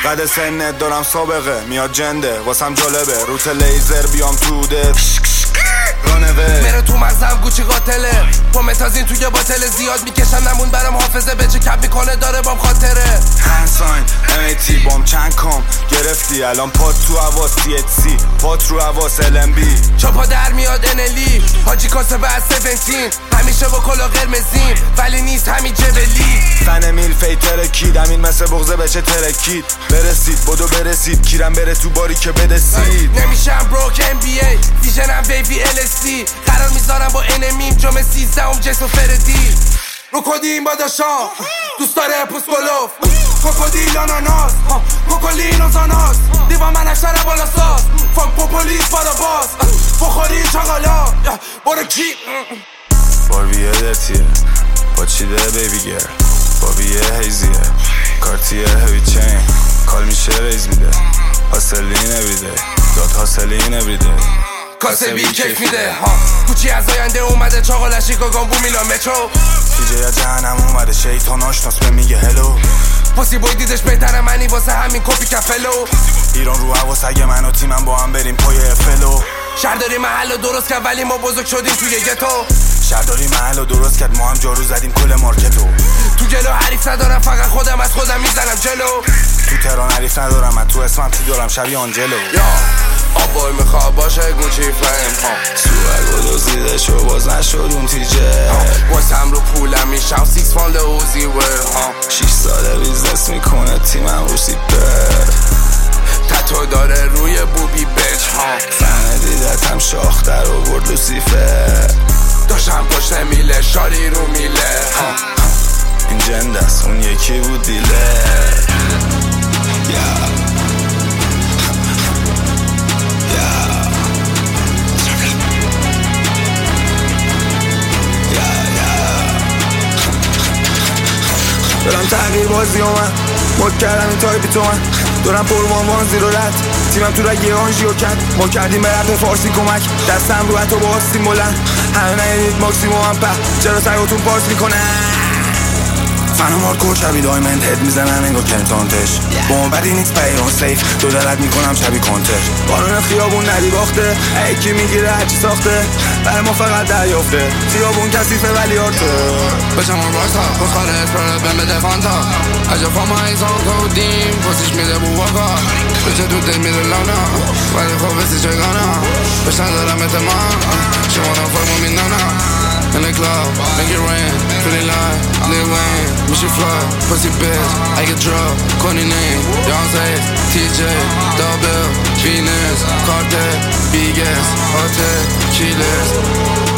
قد سنت دارم سابقه میاد جنده واسم جالبه روت لیزر بیام تو ده رانوه میره تو مغزم گوچی قاتله پومتازین توی باتل زیاد میکشم نمون برام حافظه بچه کپ میکنه داره بام خاطره هنساین MAT بام چند کام گرفتی الان پات تو حواس THC پات رو حواس LMB چاپا در میاد NLE حاجی کاسبه از 17 همیشه با کلا قرمزین ولی نیست همین جبلی فن میل فیتر کید همین مثل بغزه بچه ترکید برسید بدو برسید کیرم بره تو باری که بدسید نمیشم بروک NBA ویژنم ویوی LSD قرار میذارم با انمیم جام 13 جس و فردی رو کدیم با داشا دوست داره پوست گلوف کوکودیل آناناس کوکولین و زاناس دیوان من اشتره بالا ساز فاک پوپولیس بارا باز بخوری چاقالا برو کی بارویه درتیه با چیده بیبی گر بابیه هیزیه کارتیه هوی چین کال میشه ریز میده حاصلین ابریده داد حاصلین ابریده کاسبی کیف میده کوچی از آینده اومده چاقالشی گاگامبو میلان مترو تیجه از جهنم اومده شیطان آشناس به میگه هلو پاسی بوی دیدش بهتره منی واسه همین کپی کفلو ایران رو حواس اگه من و تیمم با هم بریم پای فلو شهرداری محل رو درست کرد ولی ما بزرگ شدیم توی گتو شهرداری محل رو درست کرد ما هم جارو زدیم کل مارکتو تو جلو حریف ندارم فقط خودم از خودم میزنم جلو تو تهران حریف ندارم من تو اسمم تی دارم شبیه آنجلو آبای میخواد باشه گوچی فلم سوگ و دوزیده شو باز نشد اون تیجه واسم رو پولم میشم 6 فاند اوزی ور 6 ساله بیزنس میکنه تیمم رو سیپر تتو داره روی بوبی بچ فن دیدتم شاختر و برد لوسیفر داشتم پشت میله شاری رو میله این جند است اون یکی بود دیله دارم تغییر بازی من مد کردم این تایپی تو من دارم پروان وان زیر و رد تیمم تو رگه آنژیو کرد ما کردیم به رد فارسی کمک دستم رو حتی با آستین بلند همه نیدید ماکسیمو هم په چرا سرگاتون پارس میکنن فنم هاردکور شبی دایمند هد میزنن انگار کنتانتش با بدی نیست پیران سیف دو دلت میکنم شبی کانتر قانون خیابون ندی باخته ایکی میگیره هرچی ساخته برای ما فقط دریافته خیابون کسیفه ولی آرته بچم اون رایتا بخاره اسپرد بهم بده فانتا عجب فاما ایزان کودیم پسیش میده بو واقا بچه تو دل میره لانا ولی خوب بسی چگانا بشن دارم اعتماد شما فرمو میدانا In the club, make it rain, feeling like Lil Wayne, Michelle Fly, pussy bitch, I get drunk, Coney name, Beyonce, TJ, Double, Venus, Carter, Biggest, Hotel, Keyless